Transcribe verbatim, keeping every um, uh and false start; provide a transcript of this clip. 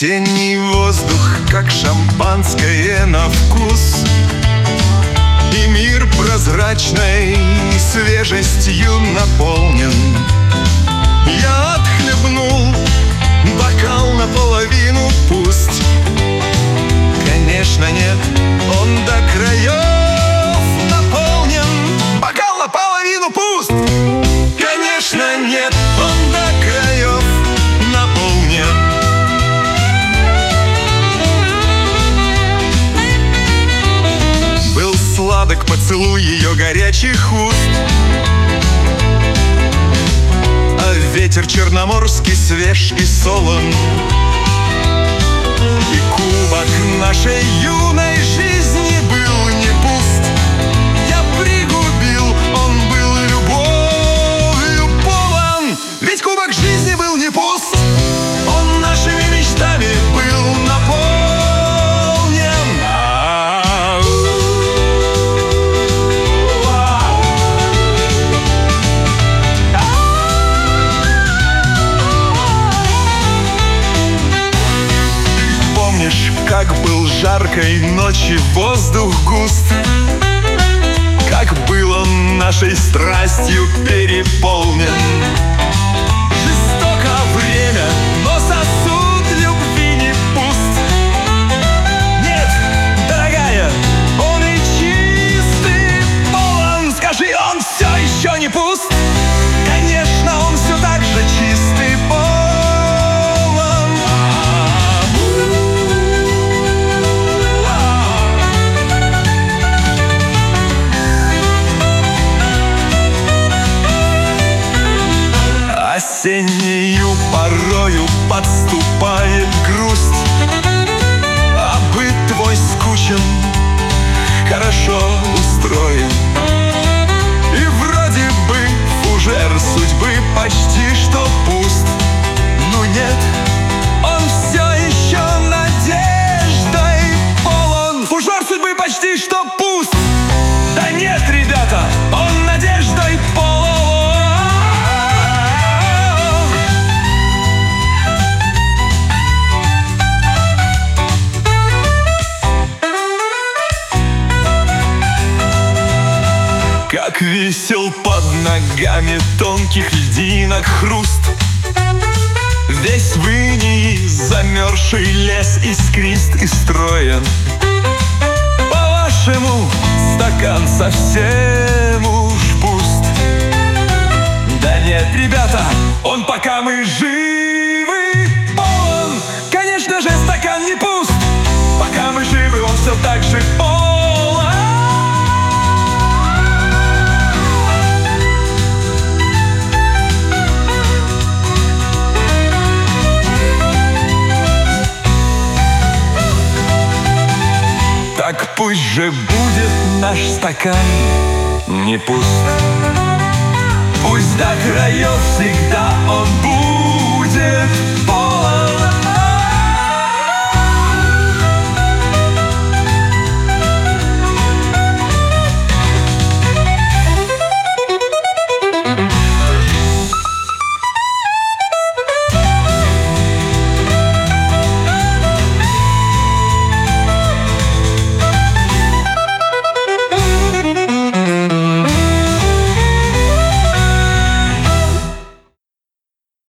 Осенний воздух, как шампанское на вкус, и мир прозрачной свежестью наполнен. Я отхлебнул, бокал наполовину пуст. Конечно, нет, он до краев наполнен. Бокал наполовину пуст. Конечно, нет, он до краев наполнен. Был сладок поцелуй ее горячих уст, а ветер черноморский свеж и солон. И кубок нашей юной жизни был не пуст. Я пригубил, он был любовью полон. Ведь кубок жизни был не пуст. Он нашими мечтами был наполнен. Помнишь, как был жаркой ночи воздух густ, как был он нашей страстью переполнен. Жестоко время, но сосуд любви не пуст. Нет, дорогая, он и чистый полон. Скажи, он все еще не пуст? Конечно, он все так же чистый полон. Осеннею порою подступает грусть, а быт твой скучен, хорошо устроен. И вроде бы фужер судьбы почти что пуст. Но нет, он все еще надеждой полон. Фужер судьбы почти что пуст. Да нет, ребята, он надеждой полон. Как весел под ногами тонких льдинок хруст. Весь в инии замерзший лес искрист и строен. По-вашему, стакан совсем уж пуст? Да нет, ребята, он, пока мы живы, полон. Конечно же, стакан не пуст. Пока мы живы, он все так же полон. Так пусть же будет наш стакан не пуст. Пусть до краев всегда он будет полон.